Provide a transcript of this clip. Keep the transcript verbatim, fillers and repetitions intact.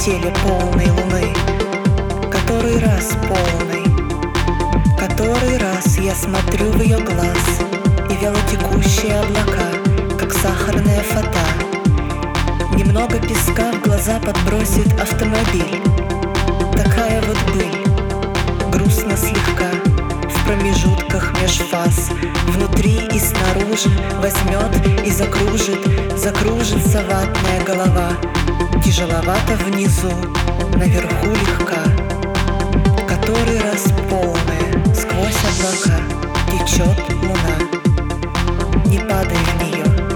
теле полной луны. Который раз полный, который раз я смотрю в ее глаз, и вялотекущие облака, как сахарная фата. Немного песка в глаза подбросит автомобиль. Такая вот быль, грустно слегка, в промежутках меж фаз, внутри и снаружи возьмет и закружит, закружится ватная голова. Тяжеловато внизу, наверху легка. Который раз полная, сквозь облака течет луна. Не падай в нее,